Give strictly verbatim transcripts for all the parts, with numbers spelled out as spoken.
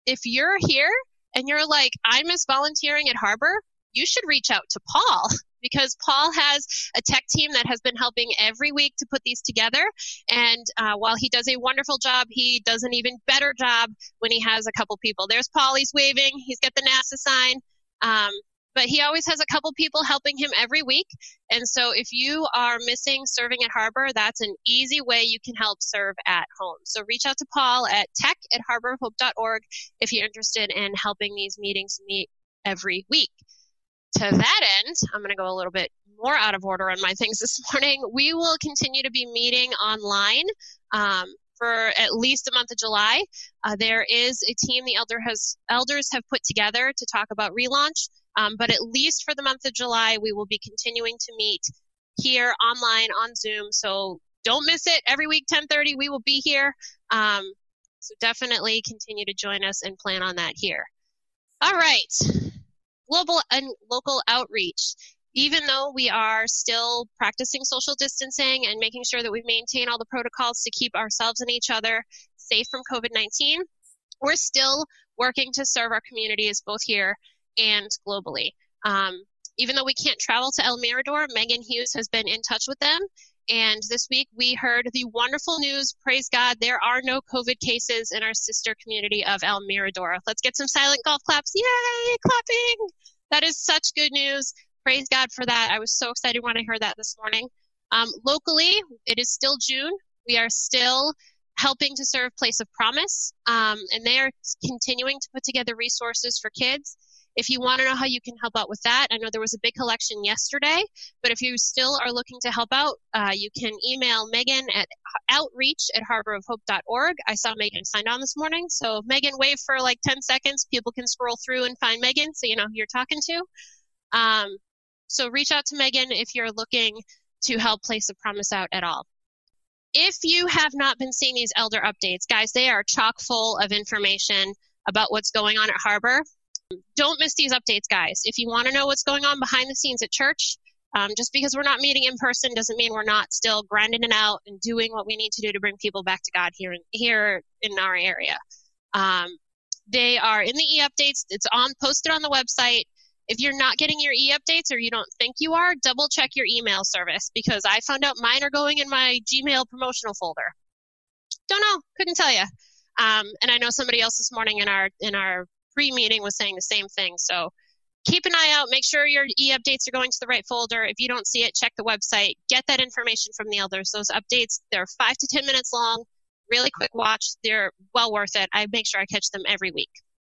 if you're here and you're like, I miss volunteering at Harbor, you should reach out to Paul, because Paul has a tech team that has been helping every week to put these together. And uh, while he does a wonderful job, he does an even better job when he has a couple people. There's Paul, he's waving, he's got the NASA sign. Um, but he always has a couple people helping him every week. And so if you are missing serving at Harbor, that's an easy way you can help serve at home. So reach out to Paul at tech at harbor of hope dot org if you're interested in helping these meetings meet every week. To that end, I'm going to go a little bit more out of order on my things this morning. We will continue to be meeting online um, for at least the month of July. Uh, there is a team the elder has, elders have put together to talk about relaunch, um, but at least for the month of July, we will be continuing to meet here online on Zoom. So don't miss it. Every week, ten thirty, we will be here. Um, so definitely continue to join us and plan on that here. All right. Global and local outreach. Even though we are still practicing social distancing and making sure that we maintain all the protocols to keep ourselves and each other safe from COVID nineteen, we're still working to serve our communities both here and globally. Um, even though we can't travel to El Mirador, Megan Hughes has been in touch with them. And this week we heard the wonderful news, praise God, there are no COVID cases in our sister community of El Mirador. Let's get some silent golf claps. Yay, clapping. That is such good news. Praise God for that. I was so excited when I heard that this morning. Um, locally, it is still June. We are still helping to serve Place of Promise, um, and they are continuing to put together resources for kids. If you want to know how you can help out with that, I know there was a big collection yesterday, but if you still are looking to help out, uh, you can email Megan at outreach at harbor of hope dot org. I saw Megan signed on this morning, so Megan, wave for like ten seconds. People can scroll through and find Megan so you know who you're talking to. Um, so reach out to Megan if you're looking to help Place of Promise out at all. If you have not been seeing these elder updates, guys, they are chock full of information about what's going on at Harbor. Don't miss these updates, guys. If you want to know what's going on behind the scenes at church, um, just because we're not meeting in person doesn't mean we're not still grinding it out and doing what we need to do to bring people back to God here in, here in our area. Um, they are in the e-updates. It's on posted on the website. If you're not getting your e-updates or you don't think you are, double check your email service, because I found out mine are going in my Gmail promotional folder. Don't know. Couldn't tell you. Um, and I know somebody else this morning in our in our pre-meeting was saying the same thing. So keep an eye out. Make sure your e-updates are going to the right folder. If you don't see it, check the website. Get that information from the elders. Those updates, they're five to ten minutes long. Really quick watch. They're well worth it. I make sure I catch them every week.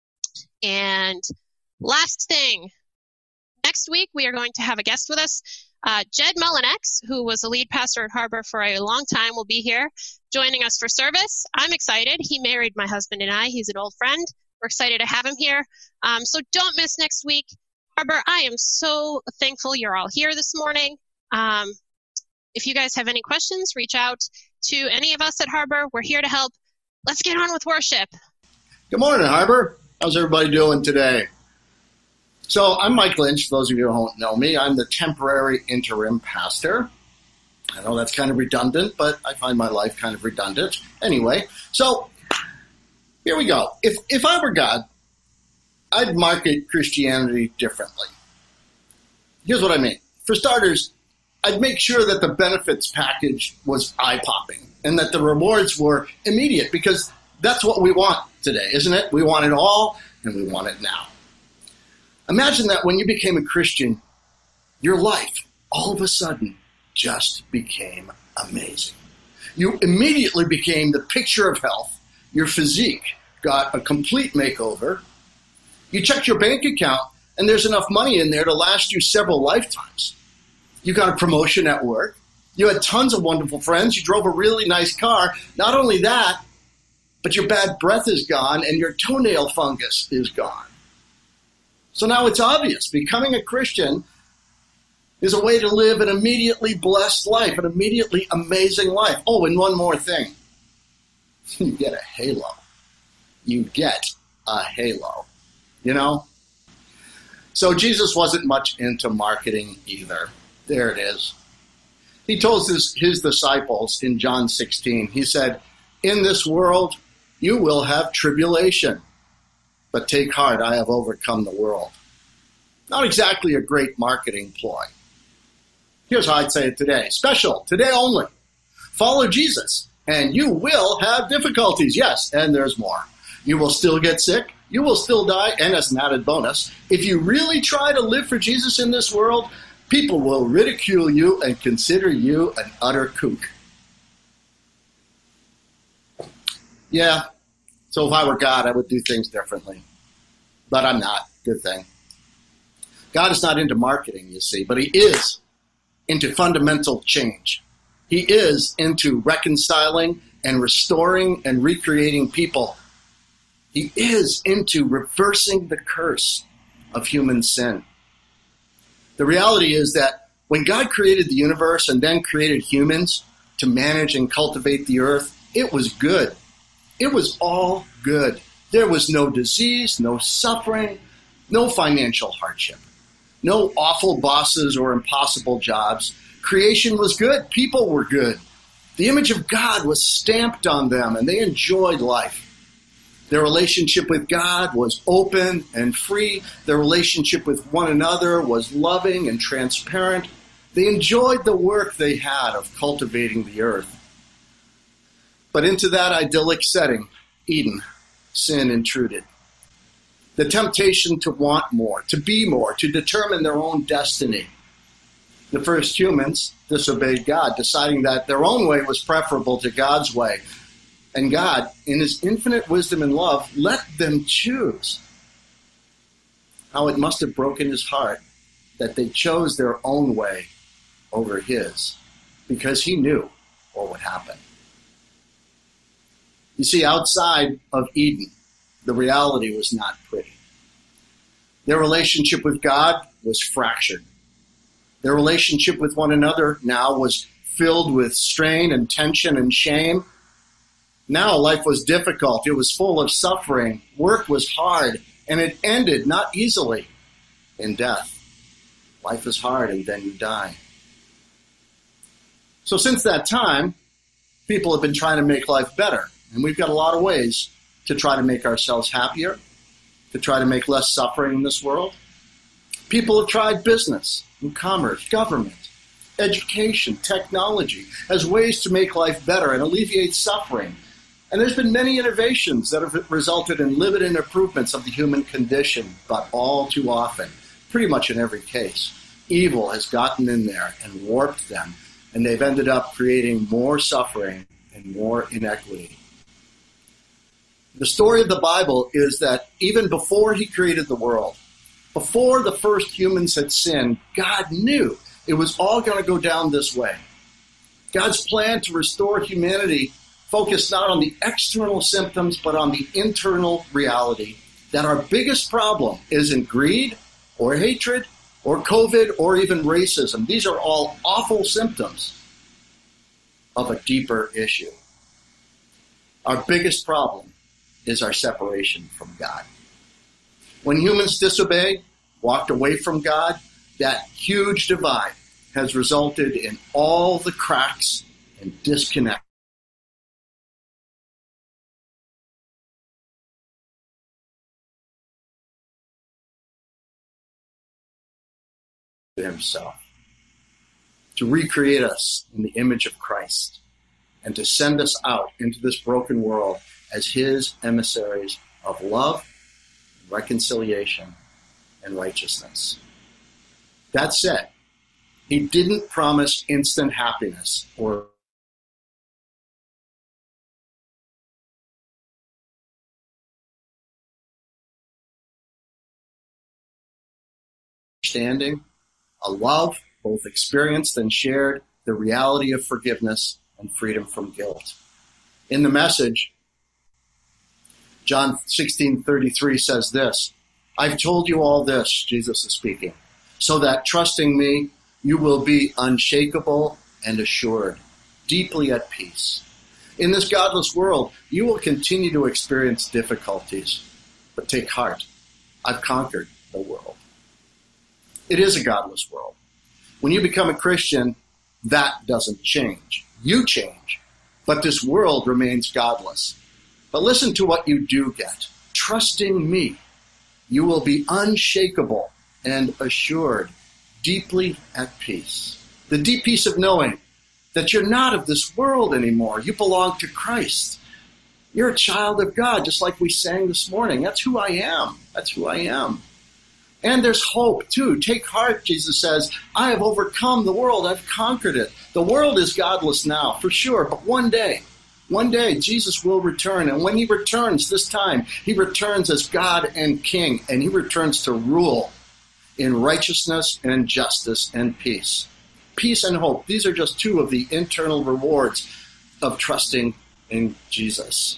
And last thing, next week we are going to have a guest with us. Uh, Jed Mullinex, who was a lead pastor at Harbor for a long time, will be here joining us for service. I'm excited. He married my husband and I. He's an old friend. We're excited to have him here. Um, so don't miss next week. Harbor, I am so thankful you're all here this morning. Um, if you guys have any questions, reach out to any of us at Harbor. We're here to help. Let's get on with worship. Good morning, Harbor. How's everybody doing today? So I'm Mike Lynch. For those of you who don't know me, I'm the temporary interim pastor. I know that's kind of redundant, but I find my life kind of redundant. Anyway, so here we go. If if I were God, I'd market Christianity differently. Here's what I mean. For starters, I'd make sure that the benefits package was eye-popping and that the rewards were immediate, because that's what we want today, isn't it? We want it all, and we want it now. Imagine that when you became a Christian, your life all of a sudden just became amazing. You immediately became the picture of health. Your physique got a complete makeover. You checked your bank account, and there's enough money in there to last you several lifetimes. You got a promotion at work. You had tons of wonderful friends. You drove a really nice car. Not only that, but your bad breath is gone, and your toenail fungus is gone. So now it's obvious. Becoming a Christian is a way to live an immediately blessed life, an immediately amazing life. Oh, and one more thing. You get a halo. You get a halo, you know? So Jesus wasn't much into marketing either. There it is. He told his, his disciples in John sixteen, he said, "In this world you will have tribulation." But take heart, I have overcome the world. Not exactly a great marketing ploy. Here's how I'd say it today. Special, today only. Follow Jesus, and you will have difficulties. Yes, and there's more. You will still get sick. You will still die. And as an added bonus, if you really try to live for Jesus in this world, people will ridicule you and consider you an utter kook. Yeah, so if I were God, I would do things differently. But I'm not. Good thing. God is not into marketing, you see, but he is into fundamental change. He is into reconciling and restoring and recreating people. He is into reversing the curse of human sin. The reality is that when God created the universe and then created humans to manage and cultivate the earth, it was good. It was all good. There was no disease, no suffering, no financial hardship, no awful bosses or impossible jobs. Creation was good. People were good. The image of God was stamped on them, and they enjoyed life. Their relationship with God was open and free. Their relationship with one another was loving and transparent. They enjoyed the work they had of cultivating the earth. But into that idyllic setting, Eden, sin intruded. The temptation to want more, to be more, to determine their own destiny. The first humans disobeyed God, deciding that their own way was preferable to God's way. And God, in his infinite wisdom and love, let them choose. How it must have broken his heart that they chose their own way over his, because he knew what would happen. You see, outside of Eden, the reality was not pretty. Their relationship with God was fractured. Their relationship with one another now was filled with strain and tension and shame. Now life was difficult. It was full of suffering. Work was hard, and it ended not easily in death. Life is hard, and then you die. So since that time, people have been trying to make life better, and we've got a lot of ways to try to make ourselves happier, to try to make less suffering in this world. People have tried business and commerce, government, education, technology as ways to make life better and alleviate suffering. And there's been many innovations that have resulted in limited improvements of the human condition, but all too often, pretty much in every case, evil has gotten in there and warped them, and they've ended up creating more suffering and more inequity. The story of the Bible is that even before he created the world, before the first humans had sinned, God knew it was all going to go down this way. God's plan to restore humanity focused not on the external symptoms, but on the internal reality that our biggest problem isn't greed or hatred or COVID or even racism. These are all awful symptoms of a deeper issue. Our biggest problem is our separation from God. When humans disobeyed, walked away from God, that huge divide has resulted in all the cracks and disconnect himself, to recreate us in the image of Christ, and to send us out into this broken world as his emissaries of love, reconciliation, and righteousness. That said, he didn't promise instant happiness or understanding, a love both experienced and shared, the reality of forgiveness and freedom from guilt. In the Message, John sixteen thirty-three says this, "I've told you all this," Jesus is speaking, "so that trusting me, you will be unshakable and assured, deeply at peace. In this godless world, you will continue to experience difficulties, but take heart. I've conquered the world." It is a godless world. When you become a Christian, that doesn't change. You change, but this world remains godless. But listen to what you do get. Trusting me, you will be unshakable and assured, deeply at peace. The deep peace of knowing that you're not of this world anymore. You belong to Christ. You're a child of God, just like we sang this morning. That's who I am. That's who I am. And there's hope, too. Take heart, Jesus says. I have overcome the world. I've conquered it. The world is godless now, for sure. But one day, one day, Jesus will return. And when he returns this time, he returns as God and King. And he returns to rule in righteousness and justice and peace. Peace and hope. These are just two of the internal rewards of trusting in Jesus.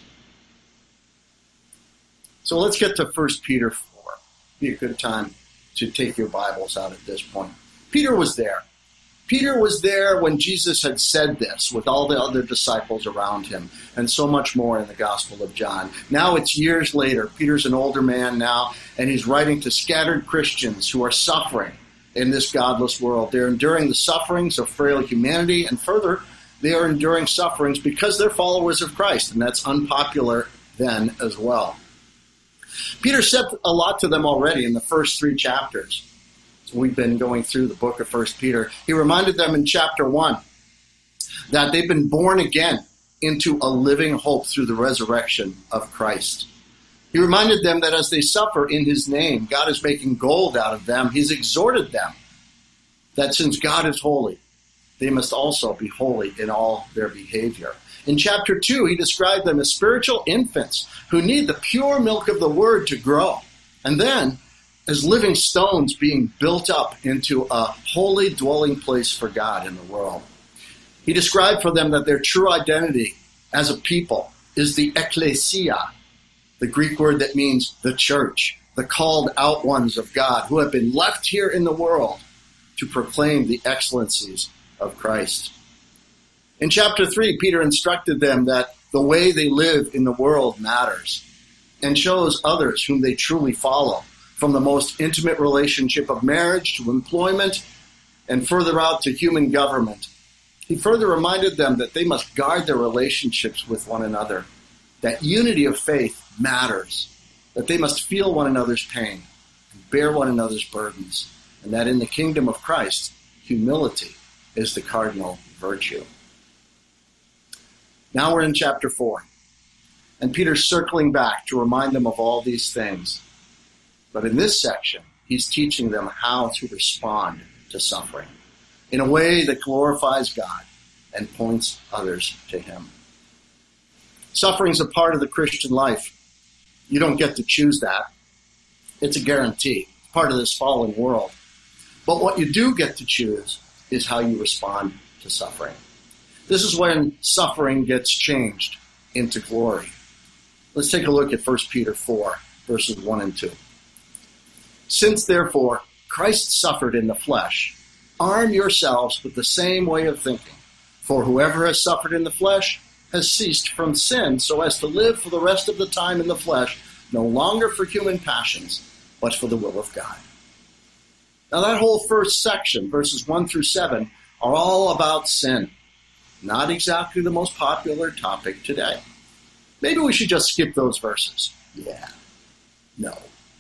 So let's get to First Peter four. Be a good time to take your Bibles out at this point. Peter was there. Peter was there when Jesus had said this with all the other disciples around him and so much more in the Gospel of John. Now it's years later. Peter's an older man now, and he's writing to scattered Christians who are suffering in this godless world. They're enduring the sufferings of frail humanity, and further, they are enduring sufferings because they're followers of Christ, and that's unpopular then as well. Peter said a lot to them already in the first three chapters. So we've been going through the book of First Peter. He reminded them in chapter one that they've been born again into a living hope through the resurrection of Christ. He reminded them that as they suffer in his name, God is making gold out of them. He's exhorted them that since God is holy, they must also be holy in all their behavior. In chapter two, he described them as spiritual infants who need the pure milk of the word to grow. And then, as living stones being built up into a holy dwelling place for God in the world. He described for them that their true identity as a people is the ekklesia, the Greek word that means the church, the called out ones of God who have been left here in the world to proclaim the excellencies of Christ. In chapter three, Peter instructed them that the way they live in the world matters and shows others whom they truly follow, from the most intimate relationship of marriage to employment and further out to human government. He further reminded them that they must guard their relationships with one another, that unity of faith matters, that they must feel one another's pain and bear one another's burdens, and that in the kingdom of Christ, humility is the cardinal virtue. Now we're in chapter four, and Peter's circling back to remind them of all these things. But in this section, he's teaching them how to respond to suffering in a way that glorifies God and points others to him. Suffering is a part of the Christian life. You don't get to choose that. It's a guarantee. It's part of this fallen world. But what you do get to choose is how you respond to suffering. This is when suffering gets changed into glory. Let's take a look at First Peter four, verses one and two. Since, therefore, Christ suffered in the flesh, arm yourselves with the same way of thinking. For whoever has suffered in the flesh has ceased from sin, so as to live for the rest of the time in the flesh, no longer for human passions, but for the will of God. Now that whole first section, verses one through seven, are all about sin. Not exactly the most popular topic today. Maybe we should just skip those verses. Yeah. No.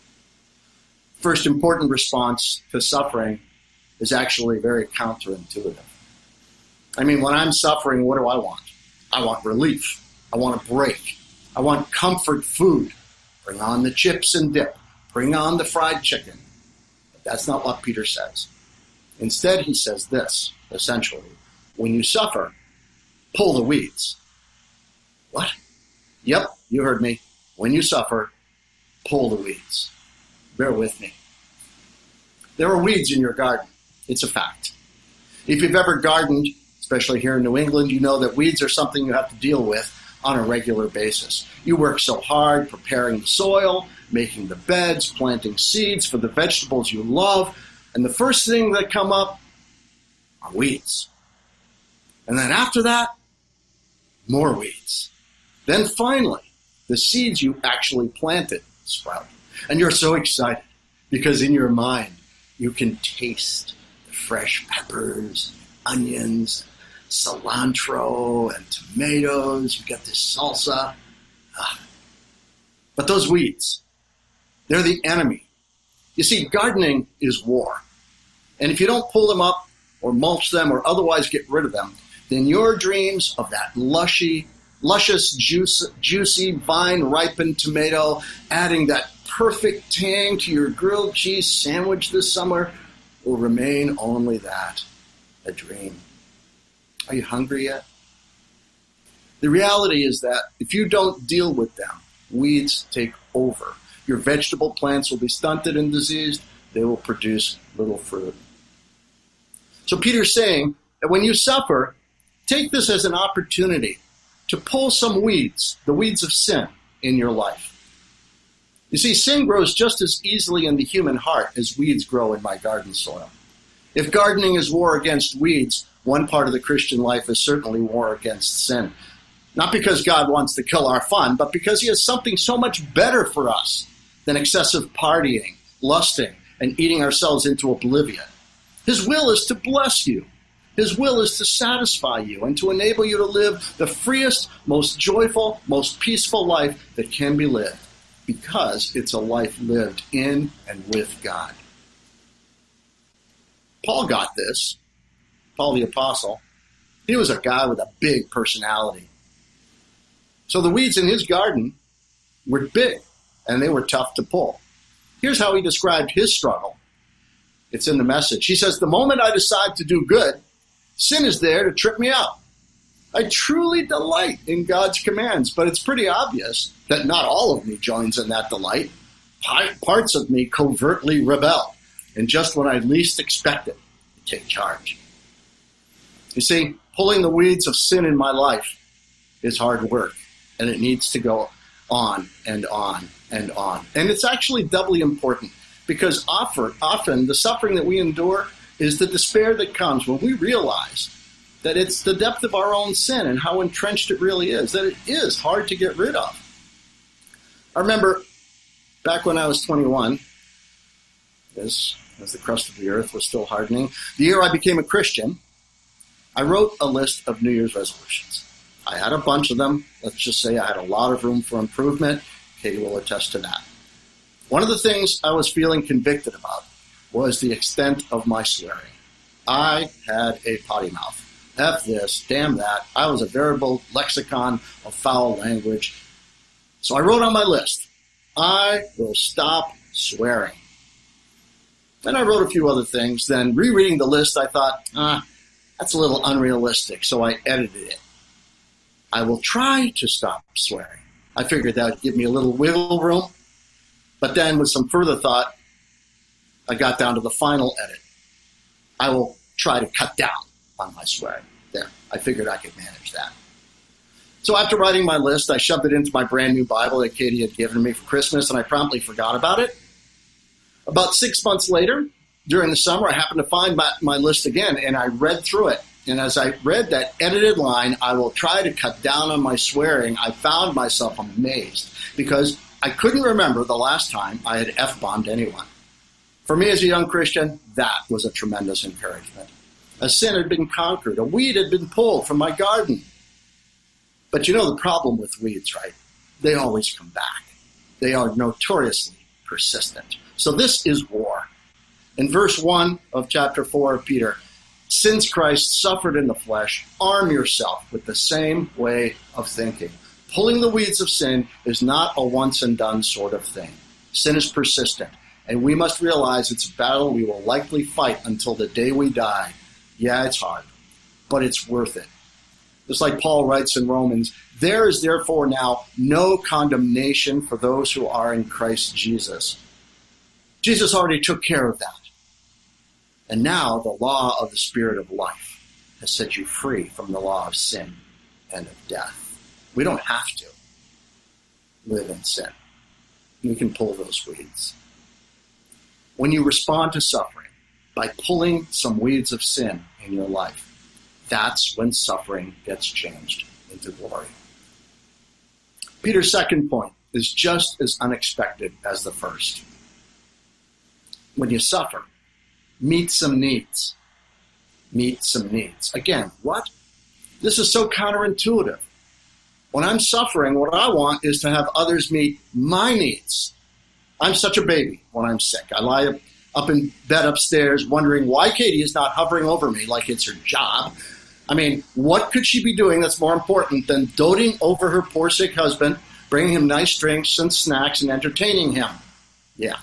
First important response to suffering is actually very counterintuitive. I mean, when I'm suffering, what do I want? I want relief. I want a break. I want comfort food. Bring on the chips and dip. Bring on the fried chicken. But that's not what Peter says. Instead, he says this, essentially. When you suffer, pull the weeds. What? Yep, you heard me. When you suffer, pull the weeds. Bear with me. There are weeds in your garden. It's a fact. If you've ever gardened, especially here in New England, you know that weeds are something you have to deal with on a regular basis. You work so hard preparing the soil, making the beds, planting seeds for the vegetables you love, and the first thing that come up are weeds. And then after that, more weeds. Then finally, the seeds you actually planted sprout. And you're so excited because in your mind, you can taste the fresh peppers, onions, cilantro, and tomatoes. You got this salsa. Ah. But those weeds, They're the enemy. You see, gardening is war. And if you don't pull them up or mulch them or otherwise get rid of them, then your dreams of that lushy, luscious, juice, juicy, vine-ripened tomato, adding that perfect tang to your grilled cheese sandwich this summer, will remain only that, a dream. Are you hungry yet? The reality is that if you don't deal with them, weeds take over. Your vegetable plants will be stunted and diseased. They will produce little fruit. So Peter's saying that when you suffer, take this as an opportunity to pull some weeds, the weeds of sin, in your life. You see, sin grows just as easily in the human heart as weeds grow in my garden soil. If gardening is war against weeds, one part of the Christian life is certainly war against sin. Not because God wants to kill our fun, but because he has something so much better for us than excessive partying, lusting, and eating ourselves into oblivion. His will is to bless you. His will is to satisfy you and to enable you to live the freest, most joyful, most peaceful life that can be lived, because it's a life lived in and with God. Paul got this. Paul the Apostle. He was a guy with a big personality. So the weeds in his garden were big, and they were tough to pull. Here's how he described his struggle. It's in the Message. He says, the moment I decide to do good, sin is there to trip me out. I truly delight in God's commands, but it's pretty obvious that not all of me joins in that delight. Parts of me covertly rebel, and just when I least expect it, take charge. You see, pulling the weeds of sin in my life is hard work, and it needs to go on and on and on. And it's actually doubly important because often, often the suffering that we endure is the despair that comes when we realize that it's the depth of our own sin and how entrenched it really is, that it is hard to get rid of. I remember back when I was twenty-one, as, as the crust of the earth was still hardening, the year I became a Christian, I wrote a list of New Year's resolutions. I had a bunch of them. Let's just say I had a lot of room for improvement. Katie will attest to that. One of the things I was feeling convicted about was the extent of my swearing. I had a potty mouth. F this, damn that. I was a veritable lexicon of foul language. So I wrote on my list, I will stop swearing. Then I wrote a few other things. Then rereading the list, I thought, ah, that's a little unrealistic, so I edited it. I will try to stop swearing. I figured that would give me a little wiggle room. But then with some further thought, I got down to the final edit. I will try to cut down on my swearing. There, I figured I could manage that. So after writing my list, I shoved it into my brand new Bible that Katie had given me for Christmas, and I promptly forgot about it. About six months later, during the summer, I happened to find my, my list again, and I read through it. And as I read that edited line, I will try to cut down on my swearing, I found myself amazed because I couldn't remember the last time I had F-bombed anyone. For me as a young Christian, that was a tremendous encouragement. A sin had been conquered. A weed had been pulled from my garden. But you know the problem with weeds, right? They always come back. They are notoriously persistent. So this is war. In verse one of chapter four of Peter, since Christ suffered in the flesh, arm yourself with the same way of thinking. Pulling the weeds of sin is not a once-and-done sort of thing. Sin is persistent, and we must realize it's a battle we will likely fight until the day we die. Yeah, it's hard, but it's worth it. Just like Paul writes in Romans, there is therefore now no condemnation for those who are in Christ Jesus. Jesus already took care of that. And now the law of the Spirit of life has set you free from the law of sin and of death. We don't have to live in sin. We can pull those weeds. When you respond to suffering by pulling some weeds of sin in your life, that's when suffering gets changed into glory. Peter's second point is just as unexpected as the first. When you suffer, meet some needs. Meet some needs. Again, what? This is so counterintuitive. When I'm suffering, what I want is to have others meet my needs. I'm such a baby when I'm sick. I lie up in bed upstairs wondering why Katie is not hovering over me like it's her job. I mean, what could she be doing that's more important than doting over her poor sick husband, bringing him nice drinks and snacks and entertaining him? Yeah.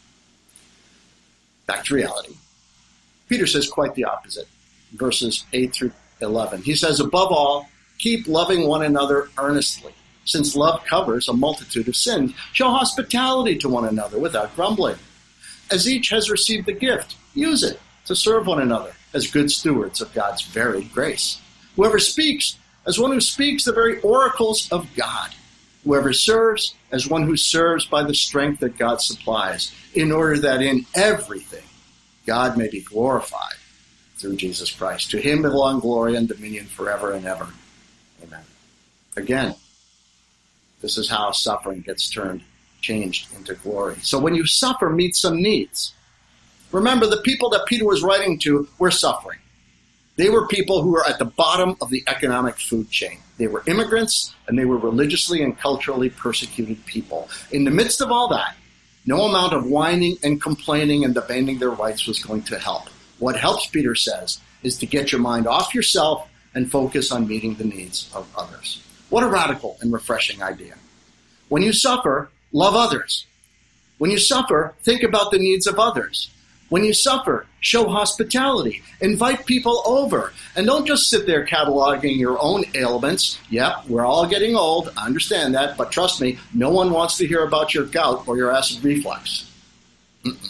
Back to reality. Peter says quite the opposite. Verses eight through eleven. He says, above all, keep loving one another earnestly, since love covers a multitude of sins. Show hospitality to one another without grumbling. As each has received the gift, use it to serve one another as good stewards of God's varied grace. Whoever speaks, as one who speaks the very oracles of God. Whoever serves, as one who serves by the strength that God supplies, in order that in everything God may be glorified through Jesus Christ. To him belong glory and dominion forever and ever. Amen. Again, this is how suffering gets turned, changed into glory. So when you suffer, meet some needs. Remember, the people that Peter was writing to were suffering. They were people who were at the bottom of the economic food chain. They were immigrants, and they were religiously and culturally persecuted people. In the midst of all that, no amount of whining and complaining and demanding their rights was going to help. What helps, Peter says, is to get your mind off yourself and focus on meeting the needs of others. What a radical and refreshing idea. When you suffer, love others. When you suffer, think about the needs of others. When you suffer, show hospitality. Invite people over. And don't just sit there cataloging your own ailments. Yep, we're all getting old. I understand that. But trust me, no one wants to hear about your gout or your acid reflux. Mm-mm.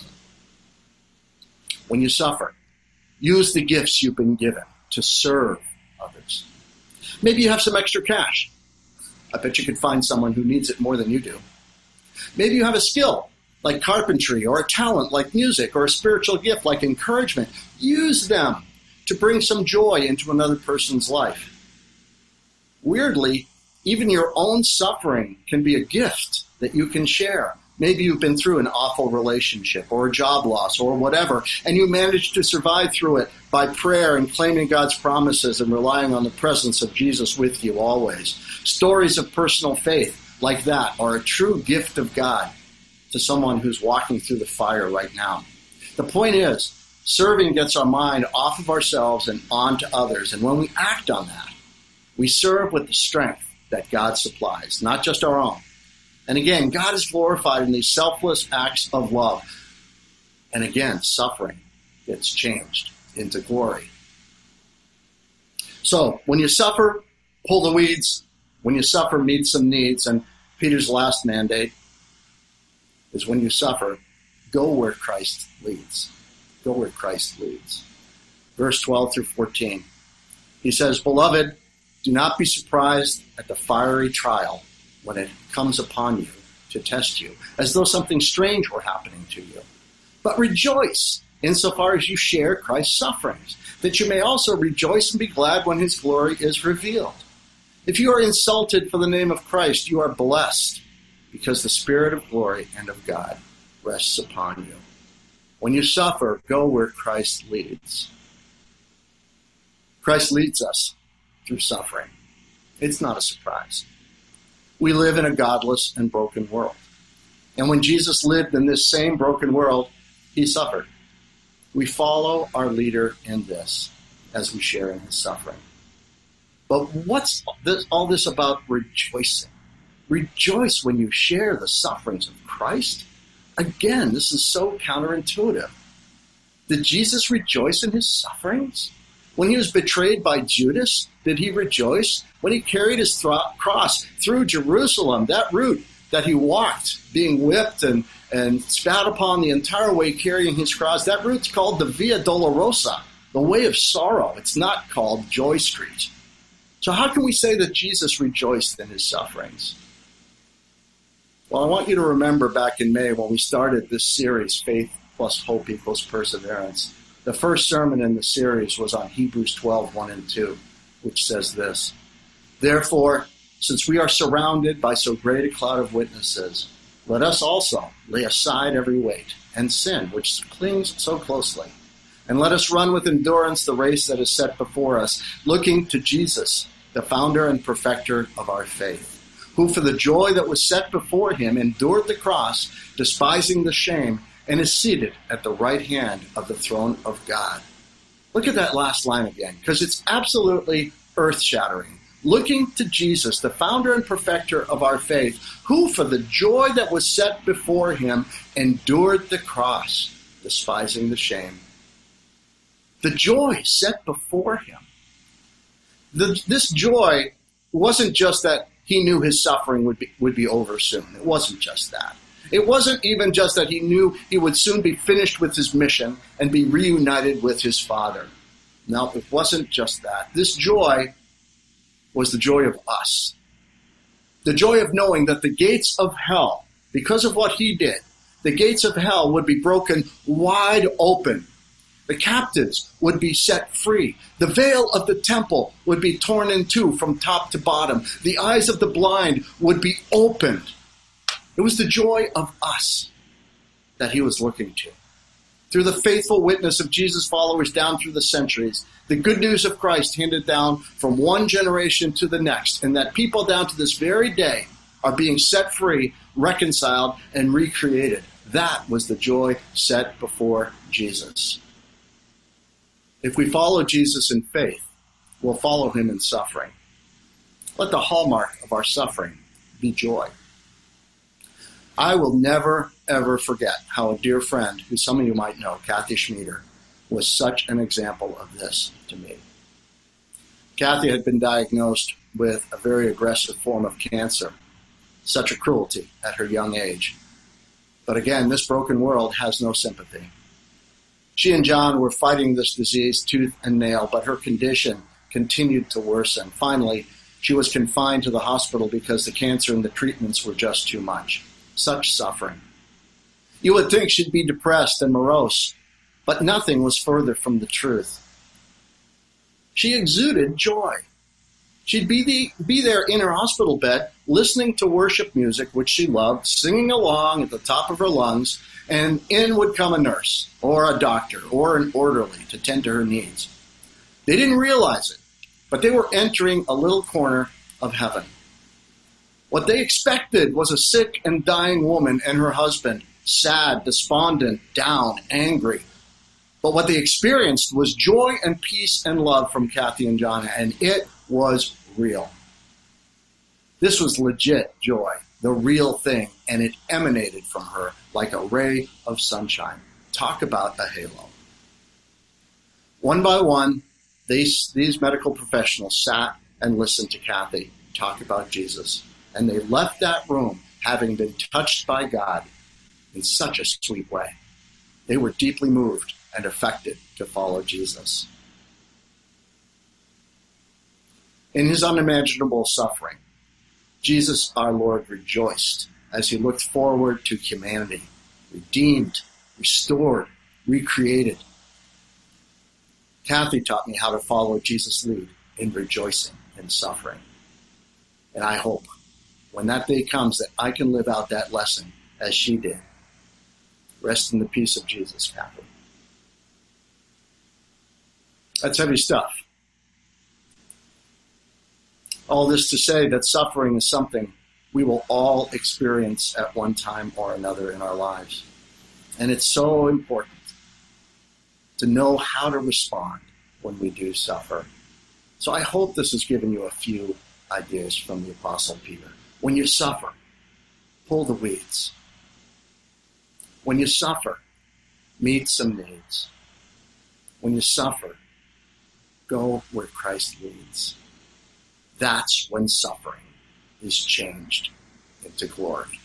When you suffer, use the gifts you've been given to serve others. Maybe you have some extra cash. I bet you could find someone who needs it more than you do. Maybe you have a skill like carpentry, or a talent like music, or a spiritual gift like encouragement. Use them to bring some joy into another person's life. Weirdly, even your own suffering can be a gift that you can share. Maybe you've been through an awful relationship or a job loss or whatever, and you managed to survive through it by prayer and claiming God's promises and relying on the presence of Jesus with you always. Stories of personal faith like that are a true gift of God to someone who's walking through the fire right now. The point is, serving gets our mind off of ourselves and onto others. And when we act on that, we serve with the strength that God supplies, not just our own. And again, God is glorified in these selfless acts of love. And again, suffering gets changed into glory. So when you suffer, pull the weeds. When you suffer, meet some needs. And Peter's last mandate is when you suffer, go where Christ leads. Go where Christ leads. Verse twelve through fourteen. He says, Beloved, do not be surprised at the fiery trial when it comes upon you to test you, as though something strange were happening to you. But rejoice insofar as you share Christ's sufferings, that you may also rejoice and be glad when his glory is revealed. If you are insulted for the name of Christ, you are blessed, because the Spirit of glory and of God rests upon you. When you suffer, go where Christ leads. Christ leads us through suffering. It's not a surprise. We live in a godless and broken world. And when Jesus lived in this same broken world, he suffered. We follow our leader in this as we share in his suffering. But what's this, all this about rejoicing? Rejoice when you share the sufferings of Christ. Again, this is so counterintuitive. Did Jesus rejoice in his sufferings? When he was betrayed by Judas, did he rejoice? When he carried his th- cross through Jerusalem, that route that he walked, being whipped and, and spat upon the entire way carrying his cross, that route's called the Via Dolorosa, the way of sorrow. It's not called Joy Street. So how can we say that Jesus rejoiced in his sufferings? Well, I want you to remember back in May when we started this series, Faith plus Hope equals Perseverance. The first sermon in the series was on Hebrews twelve, one and two, which says this: Therefore, since we are surrounded by so great a cloud of witnesses, let us also lay aside every weight and sin which clings so closely, and let us run with endurance the race that is set before us, looking to Jesus, the founder and perfecter of our faith, who for the joy that was set before him endured the cross, despising the shame, and is seated at the right hand of the throne of God. Look at that last line again, because it's absolutely earth-shattering. Looking to Jesus, the founder and perfecter of our faith, who for the joy that was set before him endured the cross, despising the shame. The joy set before him. The, this joy wasn't just that he knew his suffering would be, would be over soon. It wasn't just that. It wasn't even just that he knew he would soon be finished with his mission and be reunited with his Father. No, it wasn't just that. This joy was the joy of us. The joy of knowing that the gates of hell, because of what he did, the gates of hell would be broken wide open. The captives would be set free. The veil of the temple would be torn in two from top to bottom. The eyes of the blind would be opened. It was the joy of us that he was looking to. Through the faithful witness of Jesus' followers down through the centuries, the good news of Christ handed down from one generation to the next, and that people down to this very day are being set free, reconciled, and recreated. That was the joy set before Jesus. If we follow Jesus in faith, we'll follow him in suffering. Let the hallmark of our suffering be joy. I will never, ever forget how a dear friend, who some of you might know, Kathy Schmieder, was such an example of this to me. Kathy had been diagnosed with a very aggressive form of cancer. Such a cruelty at her young age. But again, this broken world has no sympathy. She and John were fighting this disease tooth and nail, but her condition continued to worsen. Finally, she was confined to the hospital because the cancer and the treatments were just too much. Such suffering. You would think she'd be depressed and morose, but nothing was further from the truth. She exuded joy. She'd be, the, be there in her hospital bed, listening to worship music, which she loved, singing along at the top of her lungs, and in would come a nurse, or a doctor, or an orderly to tend to her needs. They didn't realize it, but they were entering a little corner of heaven. What they expected was a sick and dying woman and her husband, sad, despondent, down, angry. But what they experienced was joy and peace and love from Kathy and John, and it was real. This was legit joy, the real thing, and it emanated from her like a ray of sunshine. Talk about a halo. One by one, these, these medical professionals sat and listened to Kathy talk about Jesus. And they left that room having been touched by God in such a sweet way. They were deeply moved and affected to follow Jesus. In his unimaginable suffering, Jesus our Lord rejoiced as he looked forward to humanity, redeemed, restored, recreated. Kathy taught me how to follow Jesus' lead in rejoicing in suffering. And I hope when that day comes that I can live out that lesson as she did. Rest in the peace of Jesus, Kathy. That's heavy stuff. All this to say that suffering is something we will all experience at one time or another in our lives. And it's so important to know how to respond when we do suffer. So I hope this has given you a few ideas from the Apostle Peter. When you suffer, pull the weeds. When you suffer, meet some needs. When you suffer, go where Christ leads. That's when suffering is changed into glory.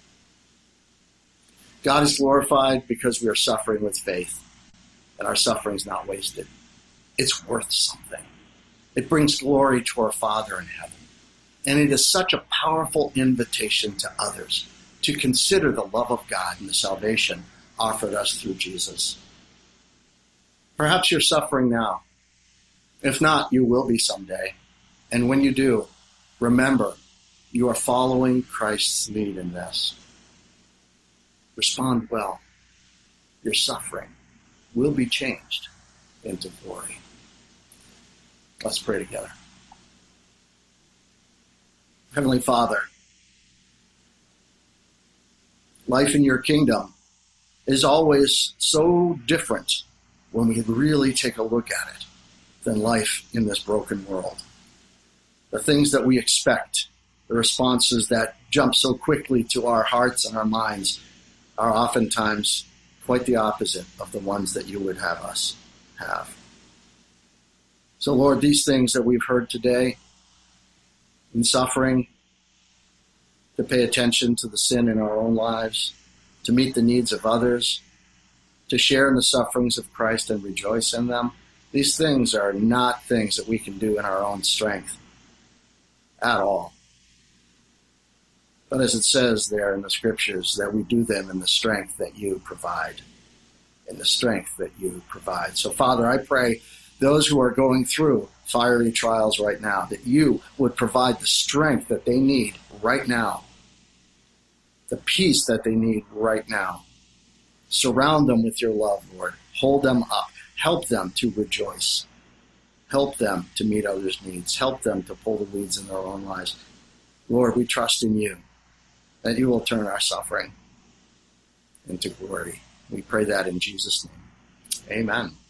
God is glorified because we are suffering with faith, and our suffering is not wasted. It's worth something. It brings glory to our Father in heaven. And it is such a powerful invitation to others to consider the love of God and the salvation offered us through Jesus. Perhaps you're suffering now. If not, you will be someday. And when you do, remember, you are following Christ's lead in this. Respond well. Your suffering will be changed into glory. Let's pray together. Heavenly Father, life in your kingdom is always so different when we really take a look at it than life in this broken world. The things that we expect, the responses that jump so quickly to our hearts and our minds are oftentimes quite the opposite of the ones that you would have us have. So, Lord, these things that we've heard today in suffering, to pay attention to the sin in our own lives, to meet the needs of others, to share in the sufferings of Christ and rejoice in them, these things are not things that we can do in our own strength at all. But as it says there in the scriptures, that we do them in the strength that you provide, in the strength that you provide. So, Father, I pray those who are going through fiery trials right now, that you would provide the strength that they need right now, the peace that they need right now. Surround them with your love, Lord. Hold them up. Help them to rejoice. Help them to meet others' needs. Help them to pull the weeds in their own lives. Lord, we trust in you, that you will turn our suffering into glory. We pray that in Jesus' name. Amen.